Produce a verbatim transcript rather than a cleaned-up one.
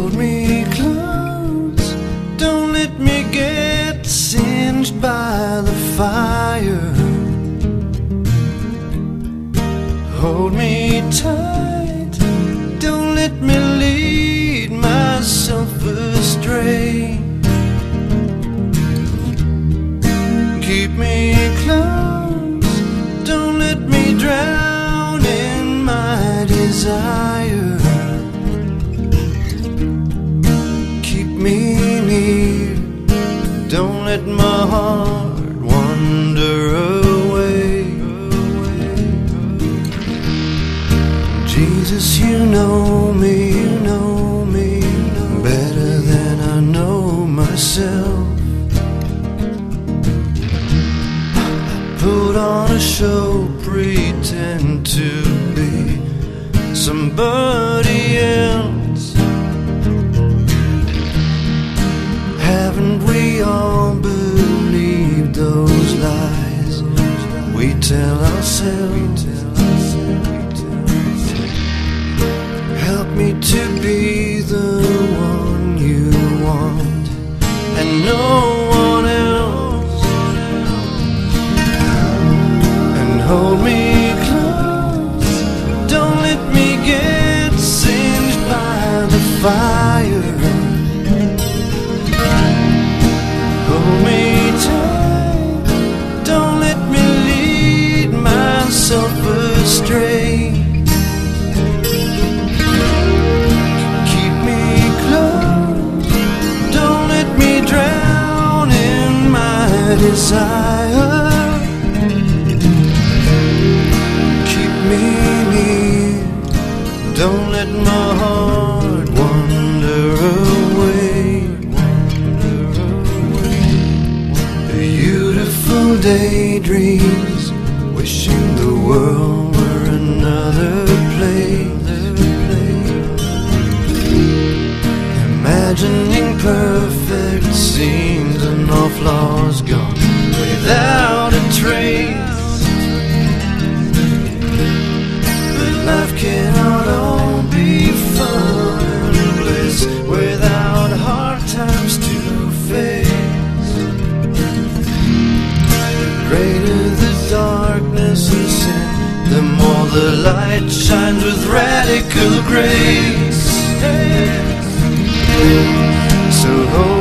Hold me close, don't let me get singed by the fire. Hold me tight, don't let me lead myself astray. Keep me close, don't let me drown in my desire. Keep me near, don't let my heart wander away. Jesus, you know me, you know me better than I know myself. Put on a show, pretend to be somebody else. Haven't we all believed those lies we tell ourselves? Help me to be the one you want and no one else. And hold me close, don't let me get singed by the fire. Hold me tight, don't let me lead myself astray. Keep me close, don't let me drown in my desire. Keep me near, don't let my heart wander away. Beautiful daydreams, wishing the world were another place. Imagining perfect scenes and all flaws gone without a trace. But life cannot all be fun and bliss without hard times to face. Greater the darkness of sin, the more the light shines with radical grace. So hold